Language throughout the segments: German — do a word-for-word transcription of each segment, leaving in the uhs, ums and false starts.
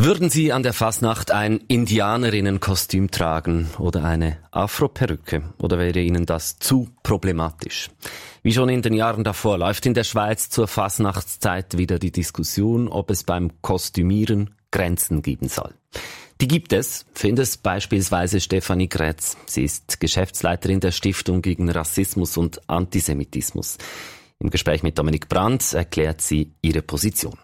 Würden Sie an der Fasnacht ein Indianerinnenkostüm tragen oder eine Afroperücke? Oder wäre Ihnen das zu problematisch? Wie schon in den Jahren davor läuft in der Schweiz zur Fasnachtszeit wieder die Diskussion, ob es beim Kostümieren Grenzen geben soll. Die gibt es, findet beispielsweise Stefanie Grätz. Sie ist Geschäftsleiterin der Stiftung gegen Rassismus und Antisemitismus. Im Gespräch mit Dominik Brandt erklärt sie ihre Position.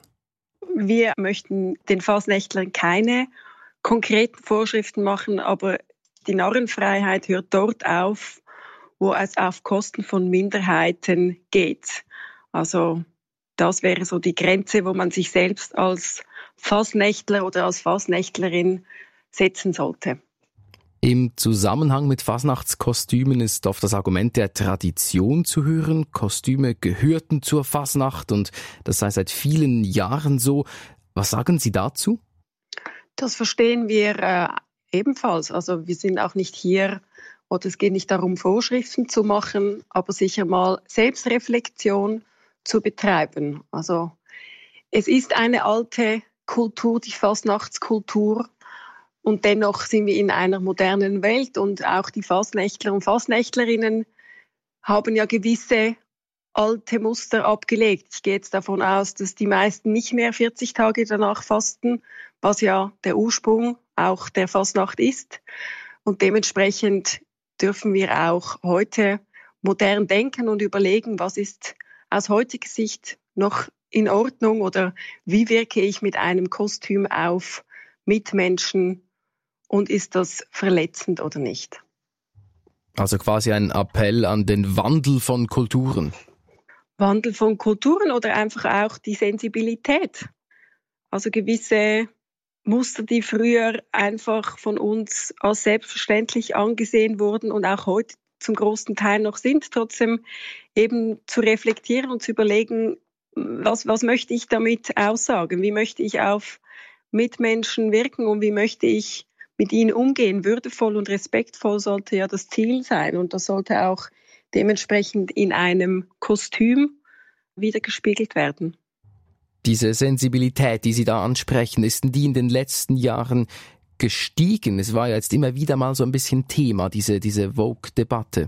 Wir möchten den Fasnächtlern keine konkreten Vorschriften machen, aber die Narrenfreiheit hört dort auf, wo es auf Kosten von Minderheiten geht. Also das wäre so die Grenze, wo man sich selbst als Fasnächtler oder als Fasnächtlerin setzen sollte. Im Zusammenhang mit Fasnachtskostümen ist oft das Argument der Tradition zu hören. Kostüme gehörten zur Fasnacht und das sei seit vielen Jahren so. Was sagen Sie dazu? Das verstehen wir äh, ebenfalls. Also wir sind auch nicht hier, oder es geht nicht darum, Vorschriften zu machen, aber sicher mal Selbstreflexion zu betreiben. Also es ist eine alte Kultur, die Fasnachtskultur. Und dennoch sind wir in einer modernen Welt und auch die Fasnächtler und Fasnächtlerinnen haben ja gewisse alte Muster abgelegt. Ich gehe jetzt davon aus, dass die meisten nicht mehr vierzig Tage danach fasten, was ja der Ursprung auch der Fasnacht ist. Und dementsprechend dürfen wir auch heute modern denken und überlegen, was ist aus heutiger Sicht noch in Ordnung oder wie wirke ich mit einem Kostüm auf Mitmenschen und ist das verletzend oder nicht? Also quasi ein Appell an den Wandel von Kulturen. Wandel von Kulturen oder einfach auch die Sensibilität. Also gewisse Muster, die früher einfach von uns als selbstverständlich angesehen wurden und auch heute zum großen Teil noch sind, trotzdem eben zu reflektieren und zu überlegen, was, was möchte ich damit aussagen? Wie möchte ich auf Mitmenschen wirken und wie möchte ich mit ihnen umgehen? Würdevoll und respektvoll sollte ja das Ziel sein und das sollte auch dementsprechend in einem Kostüm widergespiegelt werden. Diese Sensibilität, die Sie da ansprechen, ist die in den letzten Jahren gestiegen? Es war ja jetzt immer wieder mal so ein bisschen Thema, diese, diese Vogue-Debatte.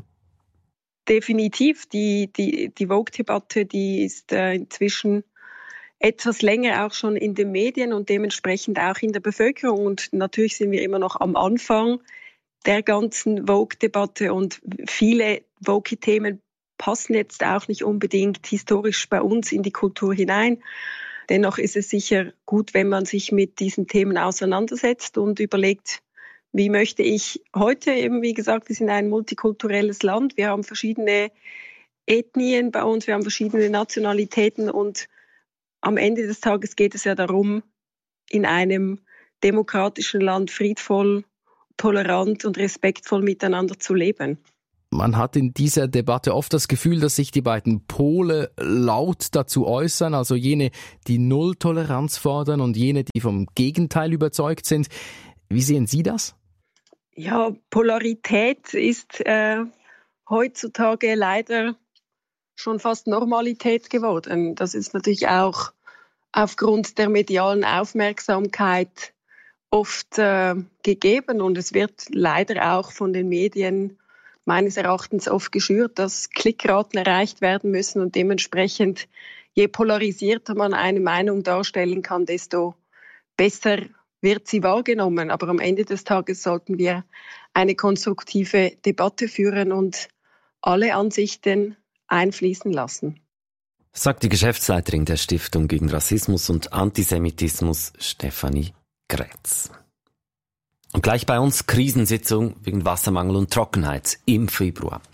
Definitiv. Die, die, die Vogue-Debatte, die ist äh, inzwischen etwas länger auch schon in den Medien und dementsprechend auch in der Bevölkerung. Und natürlich sind wir immer noch am Anfang der ganzen Vogue-Debatte und viele Vogue-Themen passen jetzt auch nicht unbedingt historisch bei uns in die Kultur hinein. Dennoch ist es sicher gut, wenn man sich mit diesen Themen auseinandersetzt und überlegt, wie möchte ich heute, eben wie gesagt, wir sind ein multikulturelles Land, wir haben verschiedene Ethnien bei uns, wir haben verschiedene Nationalitäten und am Ende des Tages geht es ja darum, in einem demokratischen Land friedvoll, tolerant und respektvoll miteinander zu leben. Man hat in dieser Debatte oft das Gefühl, dass sich die beiden Pole laut dazu äußern, also jene, die Nulltoleranz fordern und jene, die vom Gegenteil überzeugt sind. Wie sehen Sie das? Ja, Polarität ist äh, heutzutage leider schon fast Normalität geworden. Das ist natürlich auch aufgrund der medialen Aufmerksamkeit oft äh, gegeben und es wird leider auch von den Medien meines Erachtens oft geschürt, dass Klickraten erreicht werden müssen und dementsprechend, je polarisierter man eine Meinung darstellen kann, desto besser wird sie wahrgenommen. Aber am Ende des Tages sollten wir eine konstruktive Debatte führen und alle Ansichten einfließen lassen. Sagt die Geschäftsleiterin der Stiftung gegen Rassismus und Antisemitismus, Stefanie Grätz. Und gleich bei uns Krisensitzung wegen Wassermangel und Trockenheit im Februar.